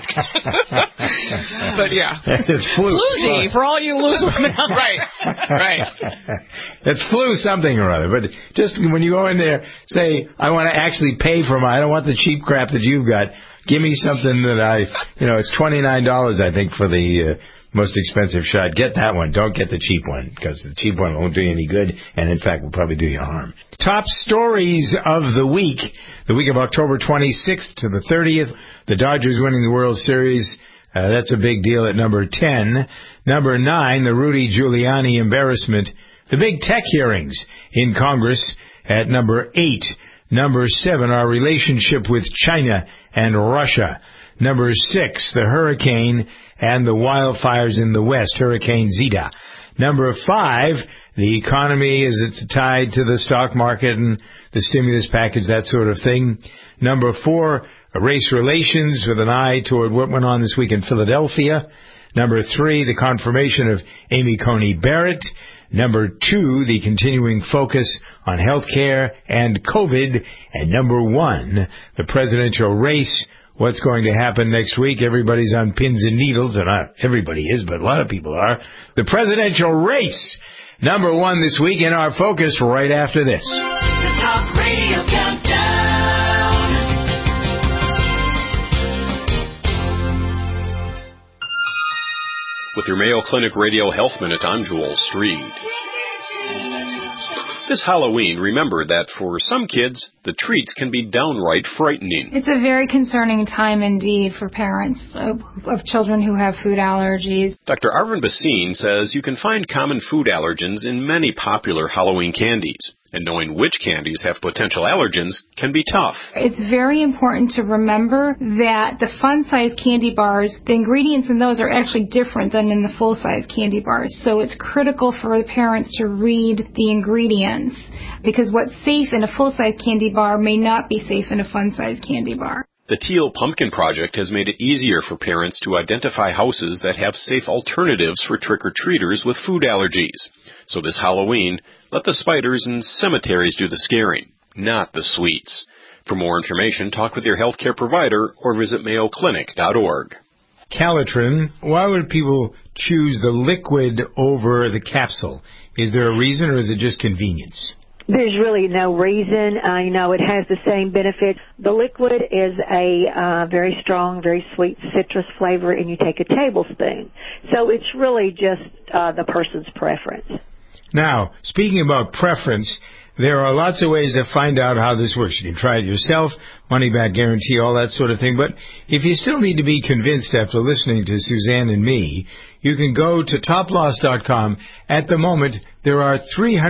yeah.
It's flu.
Floozy for all you loose women.
Right.
It's flu something or other, but just when you go in there, say, I want to actually pay for I don't want the cheap crap that you've got. Give me something that it's $29, I think, for the most expensive shot. Get that one. Don't get the cheap one, because the cheap one won't do you any good, and in fact will probably do you harm. Top stories of the week of October 26th to the 30th. The Dodgers winning the World Series. That's a big deal at number 10. Number 9, the Rudy Giuliani embarrassment. The big tech hearings in Congress at number 8. Number 7, our relationship with China and Russia. Number 6, the hurricane and the wildfires in the West, Hurricane Zeta. Number 5, the economy as it's tied to the stock market and the stimulus package, that sort of thing. Number 4, race relations with an eye toward what went on this week in Philadelphia. Number 3, the confirmation of Amy Coney Barrett. Number 2, the continuing focus on health care and COVID. And number 1, the presidential race. What's going to happen next week? Everybody's on pins and needles, and not everybody is, but a lot of people are. The presidential race, number 1 this week, in our focus right after this.
The Talk Radio Countdown.
With your Mayo Clinic Radio Health Minute, I'm Joel Streed. This Halloween, remember that for some kids, the treats can be downright frightening.
It's a very concerning time indeed for parents of children who have food allergies.
Dr. Arvind Bhasin says you can find common food allergens in many popular Halloween candies. And knowing which candies have potential allergens can be tough.
It's very important to remember that the fun-size candy bars, the ingredients in those are actually different than in the full-size candy bars. So it's critical for the parents to read the ingredients, because what's safe in a full-size candy bar may not be safe in a fun-size candy bar.
The Teal Pumpkin Project has made it easier for parents to identify houses that have safe alternatives for trick-or-treaters with food allergies. So this Halloween, let the spiders and cemeteries do the scaring, not the sweets. For more information, talk with your healthcare provider or visit mayoclinic.org.
Calitrin, why would people choose the liquid over the capsule? Is there a reason, or is it just convenience?
There's really no reason. It has the same benefits. The liquid is a very strong, very sweet citrus flavor, and you take a tablespoon. So it's really just the person's preference.
Now, speaking about preference, there are lots of ways to find out how this works. You can try it yourself, money-back guarantee, all that sort of thing. But if you still need to be convinced after listening to Suzanne and me, you can go to toploss.com. At the moment, there are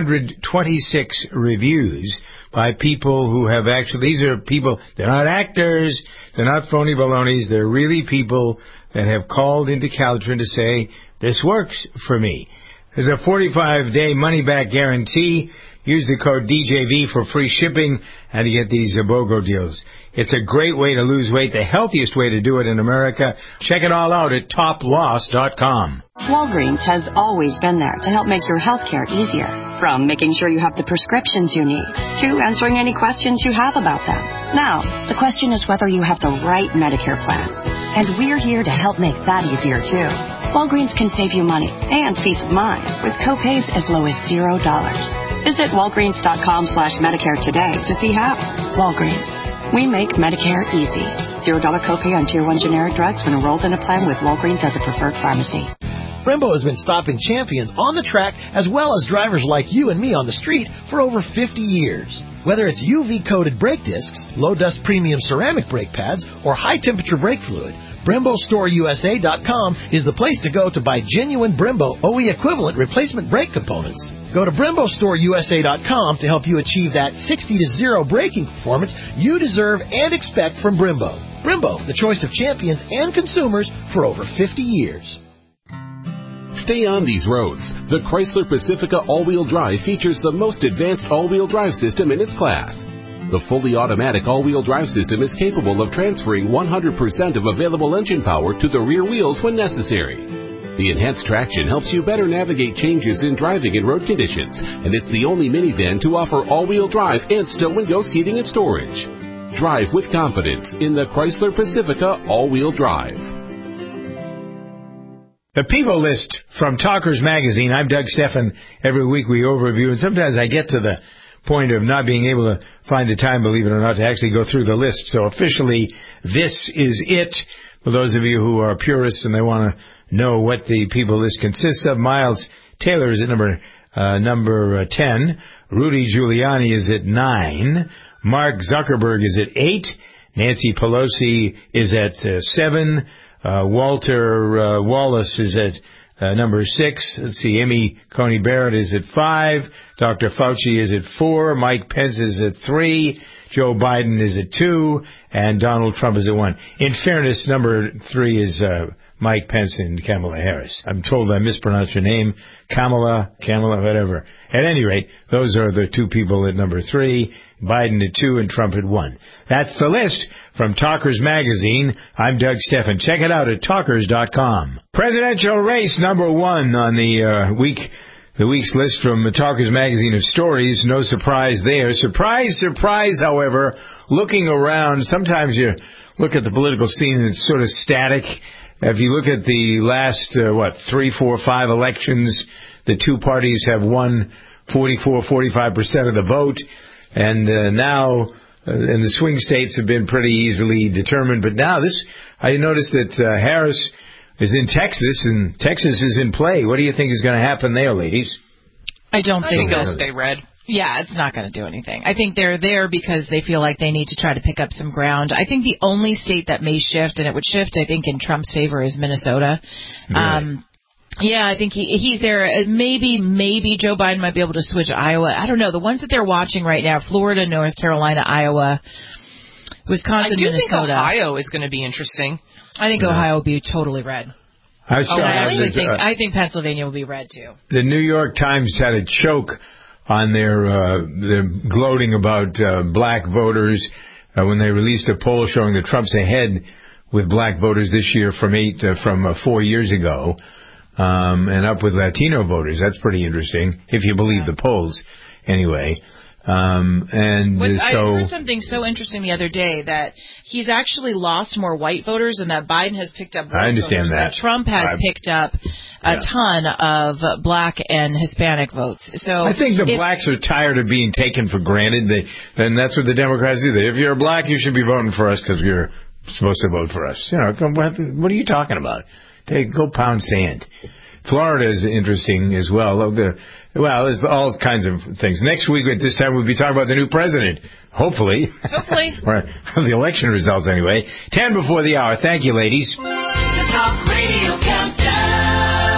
326 reviews by people who have actually, these are people, they're not actors, they're not phony balonies, they're really people that have called into Calitrin to say, this works for me. There's a 45-day money-back guarantee. Use the code DJV for free shipping and you get these BOGO deals. It's a great way to lose weight, the healthiest way to do it in America. Check it all out at toploss.com.
Walgreens has always been there to help make your health care easier. From making sure you have the prescriptions you need to answering any questions you have about them. Now, the question is whether you have the right Medicare plan. And we're here to help make that easier, too. Walgreens can save you money and peace of mind with copays as low as $0. Visit walgreens.com/Medicare today to see how. Walgreens. We make Medicare easy. $0 copay on Tier 1 generic drugs when enrolled in a plan with Walgreens as a preferred pharmacy.
Brembo has been stopping champions on the track as well as drivers like you and me on the street for over 50 years. Whether it's UV-coated brake discs, low-dust premium ceramic brake pads, or high-temperature brake fluid, BremboStoreUSA.com is the place to go to buy genuine Brembo OE equivalent replacement brake components. Go to BremboStoreUSA.com to help you achieve that 60-0 braking performance you deserve and expect from Brembo. Brembo, the choice of champions and consumers for over 50 years.
Stay on these roads. The Chrysler Pacifica all-wheel drive features the most advanced all-wheel drive system in its class. The fully automatic all-wheel drive system is capable of transferring 100% of available engine power to the rear wheels when necessary. The enhanced traction helps you better navigate changes in driving and road conditions, and it's the only minivan to offer all-wheel drive and stow-and-go seating and storage. Drive with confidence in the Chrysler Pacifica all-wheel drive.
The People List from Talkers Magazine. I'm Doug Stephan. Every week we overview, and sometimes I get to the point of not being able to find the time, believe it or not, to actually go through the list. So officially, this is it. For those of you who are purists and they want to know what the People List consists of, Miles Taylor is at number 10. Rudy Giuliani is at 9. Mark Zuckerberg is at 8. Nancy Pelosi is at 7. Walter Wallace is at number 6. Let's see, Amy Coney Barrett is at 5. Dr. Fauci is at 4. Mike Pence is at 3. Joe Biden is at 2. And Donald Trump is at 1. In fairness, number 3 is Mike Pence and Kamala Harris. I'm told I mispronounced her name. Kamala, whatever. At any rate, those are the two people at number 3. Biden at 2 and Trump at 1. That's the list from Talkers Magazine. I'm Doug Stephan. Check it out at talkers.com. Presidential race number 1 on the week's list from the Talkers Magazine of Stories. No surprise there. Surprise, however, looking around, sometimes you look at the political scene and it's sort of static. If you look at the last, 3, 4, 5 elections, the two parties have won 44, 45% of the vote. And now, and the swing states have been pretty easily determined. But now I noticed that Harris is in Texas, and Texas is in play. What do you think is going to happen there, ladies?
I think
they'll stay red.
Yeah, it's not going to do anything. I think they're there because they feel like they need to try to pick up some ground. I think the only state that may shift, and it would shift, I think, in Trump's favor is Minnesota. Right. Yeah, I think he's there. Maybe Joe Biden might be able to switch Iowa. I don't know. The ones that they're watching right now, Florida, North Carolina, Iowa, Wisconsin, Minnesota.
I do think Ohio is going to be interesting.
I think Ohio will be totally red. I think Pennsylvania will be red, too.
The New York Times had a choke on their gloating about black voters when they released a poll showing that Trump's ahead with black voters this year from 4 years ago. And up with Latino voters. That's pretty interesting, if you believe the polls. Anyway, I heard
something so interesting the other day that he's actually lost more white voters and that Biden has picked up white
I understand
voters,
that.
Trump has picked up a ton of black and Hispanic votes. So
I think the blacks are tired of being taken for granted. And that's what the Democrats do. If you're black, you should be voting for us because you're supposed to vote for us. What are you talking about? Go pound sand. Florida is interesting as well. There's all kinds of things. Next week at this time we'll be talking about the new president. Hopefully. The election results anyway. 10 before the hour. Thank you, ladies.
The Talk Radio Countdown.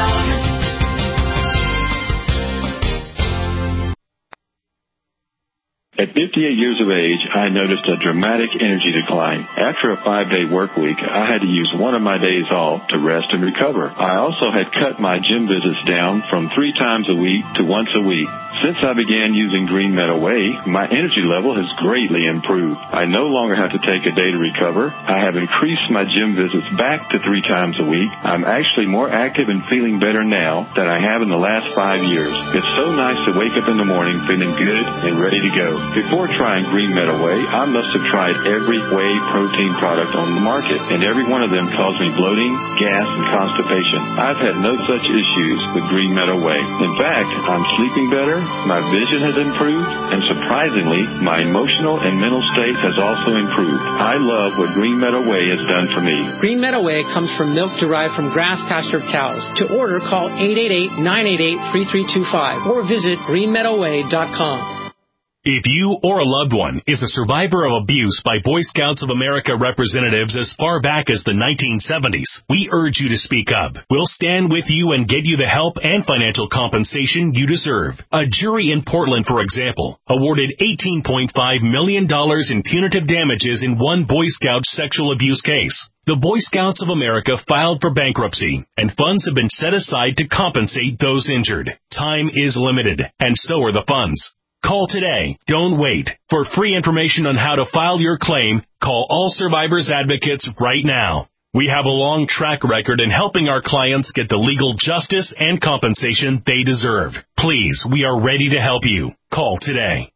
At 58 years of age, I noticed a dramatic energy decline. After a 5-day work week, I had to use one of my days off to rest and recover. I also had cut my gym visits down from 3 times a week to once a week. Since I began using Green Meadow Whey, my energy level has greatly improved. I no longer have to take a day to recover. I have increased my gym visits back to 3 times a week. I'm actually more active and feeling better now than I have in the last 5 years. It's so nice to wake up in the morning feeling good and ready to go. Before trying Green Meadow Whey, I must have tried every whey protein product on the market, and every one of them caused me bloating, gas, and constipation. I've had no such issues with Green Meadow Whey. In fact, I'm sleeping better, my vision has improved, and surprisingly, my emotional and mental state has also improved. I love what Green Meadow Whey has done for me.
Green Meadow Whey comes from milk derived from grass-pastured cows. To order, call 888-988-3325 or visit greenmeadowwhey.com.
If you or a loved one is a survivor of abuse by Boy Scouts of America representatives as far back as the 1970s, we urge you to speak up. We'll stand with you and get you the help and financial compensation you deserve. A jury in Portland, for example, awarded $18.5 million in punitive damages in one Boy Scout sexual abuse case. The Boy Scouts of America filed for bankruptcy, and funds have been set aside to compensate those injured. Time is limited, and so are the funds. Call today. Don't wait. For free information on how to file your claim, call All Survivors Advocates right now. We have a long track record in helping our clients get the legal justice and compensation they deserve. Please, we are ready to help you. Call today.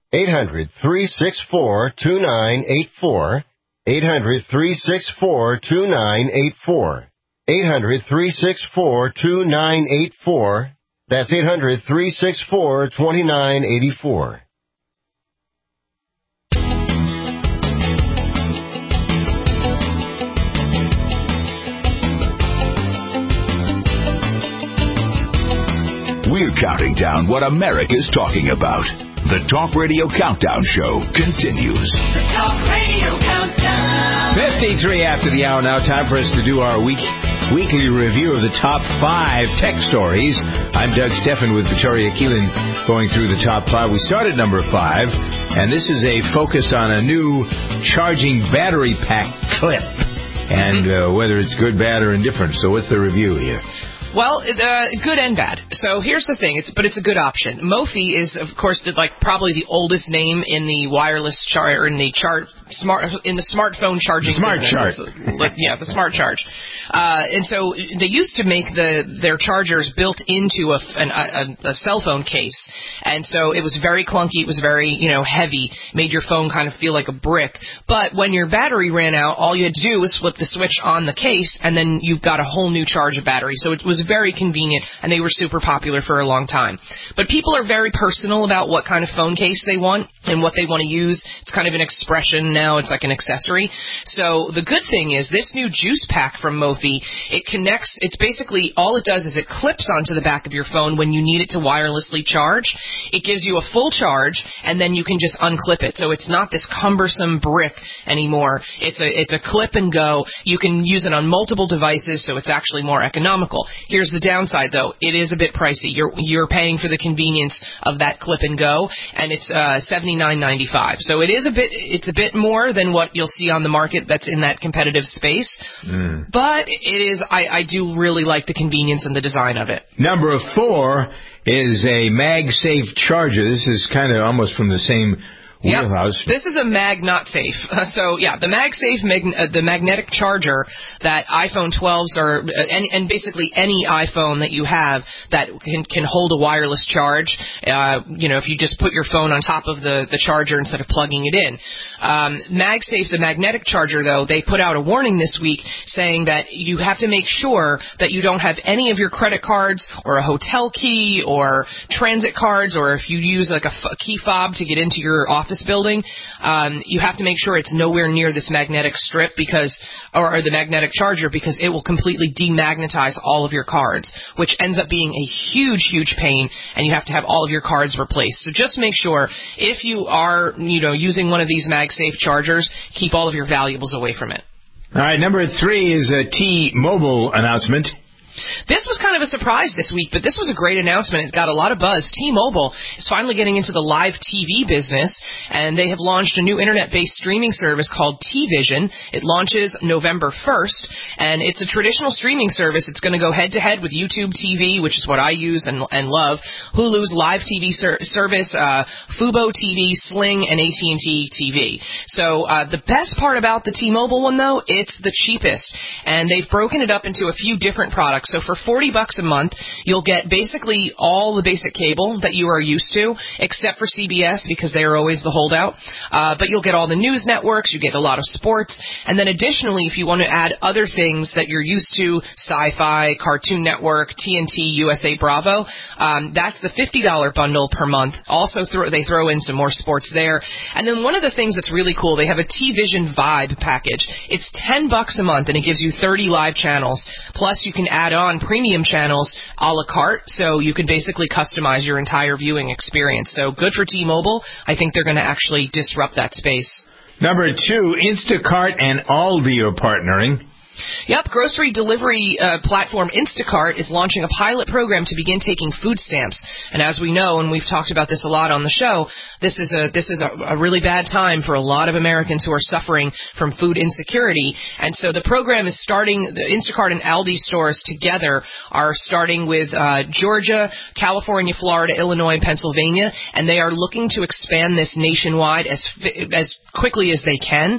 800-364-2984. 800-364-2984. 800-364-2984. That's 800-364-2984.
We're counting down what America's talking about. The Talk Radio Countdown Show continues.
The Talk Radio Countdown.
53 after the hour now. Time for us to do our weekly review of the top 5 tech stories. I'm Doug Steffen with Victoria Keelan going through the top 5. We started number 5, and this is a focus on a new charging battery pack clip and whether it's good, bad, or indifferent. So what's the review here?
Well, good and bad. So here's the thing, it's a good option. Mophie is, of course, probably the oldest name in the wireless in the smartphone charging business. The Smart Charge. And so they used to make their chargers built into a cell phone case, and so it was very clunky. It was very heavy, made your phone kind of feel like a brick. But when your battery ran out, all you had to do was flip the switch on the case, and then you've got a whole new charge of battery. So it was very convenient, and they were super popular for a long time. But people are very personal about what kind of phone case they want. and what they want to use. It's kind of an expression now. It's like an accessory. So the good thing is this new juice pack from Mophie, it connects. It's basically all it does is it clips onto the back of your phone when you need it to wirelessly charge. It gives you a full charge, and then you can just unclip it. So it's not this cumbersome brick anymore. It's a clip and go. You can use it on multiple devices, so it's actually more economical. Here's the downside, though. It is a bit pricey. You're paying for the convenience of that clip and go, and it's $79.95. So it's a bit more than what you'll see on the market that's in that competitive space. But it is, I do really like the convenience and the design of it.
Number 4 is a MagSafe charger. This is kind of almost from the same wheelhouse.
This is a Not Safe. So, the MagSafe, the magnetic charger that iPhone 12s are, and basically any iPhone that you have that can hold a wireless charge, if you just put your phone on top of the charger instead of plugging it in. MagSafe, the magnetic charger, though, they put out a warning this week saying that you have to make sure that you don't have any of your credit cards or a hotel key or transit cards, or if you use like a key fob to get into your office building, you have to make sure it's nowhere near this magnetic strip or the magnetic charger, because it will completely demagnetize all of your cards, which ends up being a huge, huge pain, and you have to have all of your cards replaced. So just make sure if you are, using one of these MagSafe chargers, keep all of your valuables away from it.
All right, number 3 is a T-Mobile announcement.
This was kind of a surprise this week, but this was a great announcement. It got a lot of buzz. T-Mobile is finally getting into the live TV business, and they have launched a new internet-based streaming service called T-Vision. It launches November 1st, and it's a traditional streaming service. It's going to go head-to-head with YouTube TV, which is what I use and love, Hulu's live TV service, Fubo TV, Sling, and AT&T TV. So the best part about the T-Mobile one, though, it's the cheapest, and they've broken it up into a few different products. So for $40 a month, you'll get basically all the basic cable that you are used to, except for CBS, because they are always the holdout. But you'll get all the news networks, you get a lot of sports, and then additionally, if you want to add other things that you're used to, Sci-Fi, Cartoon Network, TNT, USA Bravo, that's the $50 bundle per month. Also, they throw in some more sports there. And then one of the things that's really cool, they have a T-Vision Vibe package. It's $10 a month, and it gives you 30 live channels. Plus, you can add on premium channels a la carte, so you can basically customize your entire viewing experience. So good for T-Mobile. I think they're going to actually disrupt that space.
Number 2, Instacart and Aldi are partnering.
Yep, grocery delivery platform Instacart is launching a pilot program to begin taking food stamps. And as we know, and we've talked about this a lot on the show, this is a really bad time for a lot of Americans who are suffering from food insecurity. And so the program is starting, the Instacart and Aldi stores together are starting with Georgia, California, Florida, Illinois, and Pennsylvania, and they are looking to expand this nationwide as quickly as they can.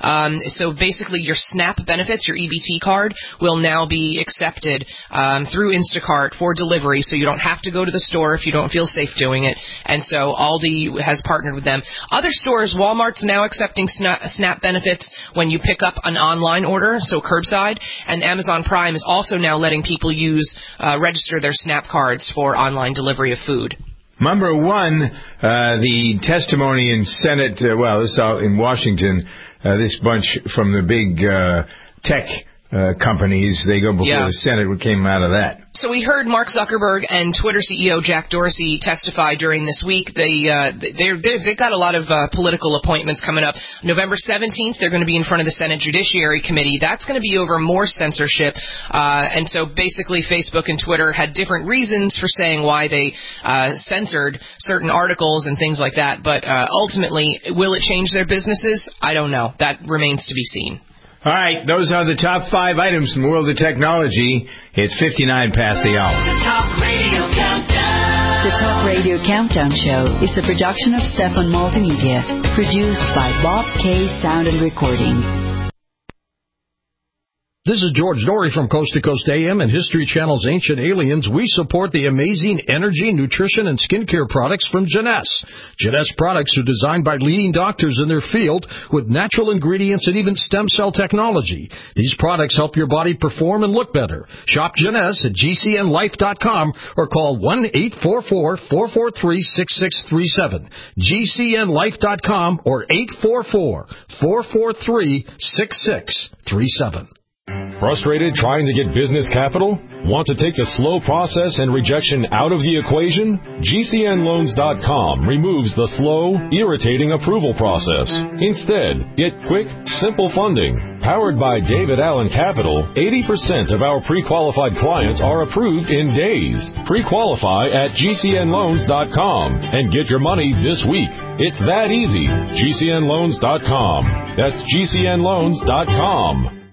So basically your SNAP benefits, your EBT card, will now be accepted through Instacart for delivery, so you don't have to go to the store if you don't feel safe doing it. And so Aldi has partnered with them. Other stores, Walmart's now accepting SNAP benefits when you pick up an online order, so curbside, and Amazon Prime is also now letting people register their SNAP cards for online delivery of food.
Number 1, the testimony in Senate, this is out in Washington, this bunch from the big tech companies, they go before the Senate. What came out of that?
So we heard Mark Zuckerberg and Twitter CEO Jack Dorsey testify during this week. They've got a lot of political appointments coming up. November 17th, they're going to be in front of the Senate Judiciary Committee. That's going to be over more censorship. And so basically Facebook and Twitter had different reasons for saying why they censored certain articles and things like that. But ultimately, will it change their businesses? I don't know. That remains to be seen.
All right, those are the top 5 items from the world of technology. It's 59 past the hour.
The Talk Radio Countdown.
The Talk Radio Countdown Show is a production of Stefan Multimedia, produced by Bob K. Sound and Recording.
This is George Dory from Coast to Coast AM and History Channel's Ancient Aliens. We support the amazing energy, nutrition, and skincare products from Jeunesse. Jeunesse products are designed by leading doctors in their field with natural ingredients and even stem cell technology. These products help your body perform and look better. Shop Jeunesse at GCNlife.com or call 1-844-443-6637. GCNlife.com or 844-443-6637.
Frustrated trying to get business capital? Want to take the slow process and rejection out of the equation? GCNloans.com removes the slow, irritating approval process. Instead, get quick, simple funding. Powered by David Allen Capital, 80% of our pre-qualified clients are approved in days. Pre-qualify at GCNloans.com and get your money this week. It's that easy. GCNloans.com. That's GCNloans.com.